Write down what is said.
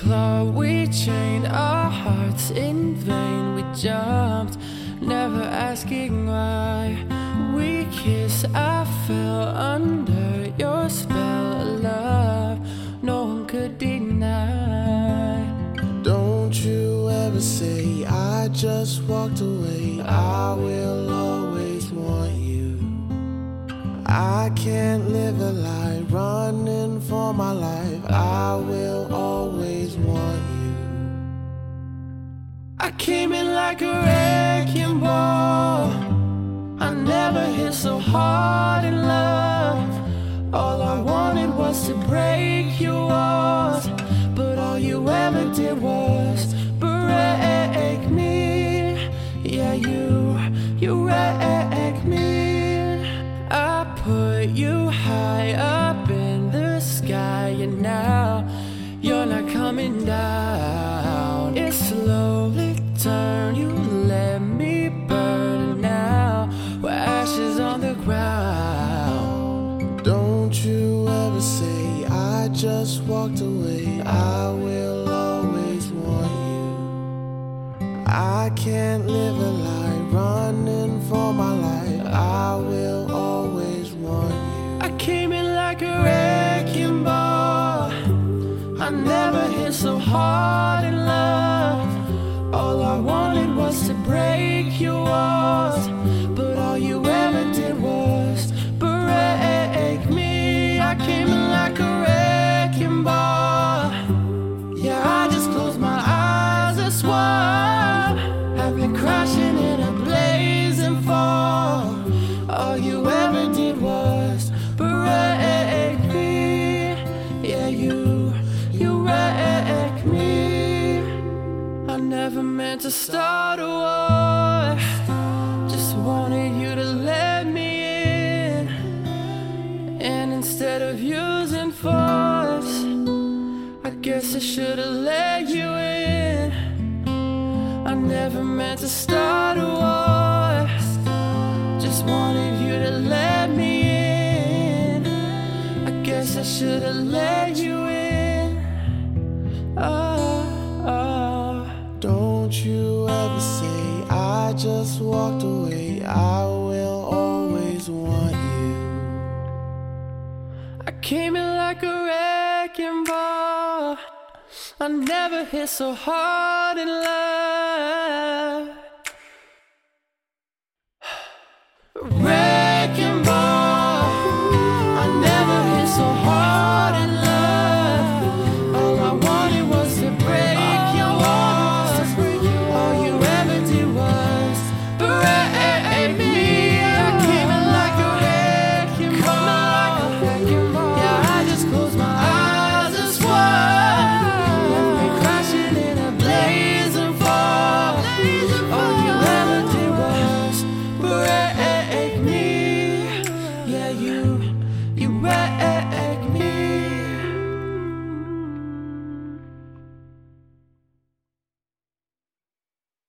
clawed, we chained our hearts in vain. We jumped, never asking why. We kissed, I fell under your spell of love. No one could deny. Don't you ever say I just walked away. I will always want you. I can't live a lie, running for my life. I will always want you. I came in like a wrecking ball. I never hit so hard in love. All I wanted was to break your walls, but all you ever did was break me. Yeah, you wrecked me. I put you high up in the sky, and now you're not coming down. It slowly turned, you let me burn, and now we're ashes on the ground. Don't you ever say I just walked away. I will always want you. I can't live a lie, running for my life. I will always want you. I came in like a wrecking ball. I never hit so hard in love. All I wanted was to break your walls, but all you ever did was break me. I came in like a wrecking ball. Yeah, I just closed my eyes and swore I've been crashing in a blazing fall. All you ever did was break me. Yeah, you wrecked me. I never meant to start a war. Just wanted you to let me in, and instead of using force, I guess I should've let you in. I never meant to start a war. Just wanted you to let me in. I guess I should've let you in. Don't you ever say I just walked away. I will always want you. I came in like a wrecking ball. I never hit so hard in love. Wrecking ball. I never hit so hard in love. All I wanted was to break your walls. All you ever did was break me. I came in like a wrecking ball. Yeah, I just closed my eyes and swore left me crashing in a blazing fall. All you ever did was break me. Yeah, you wrecked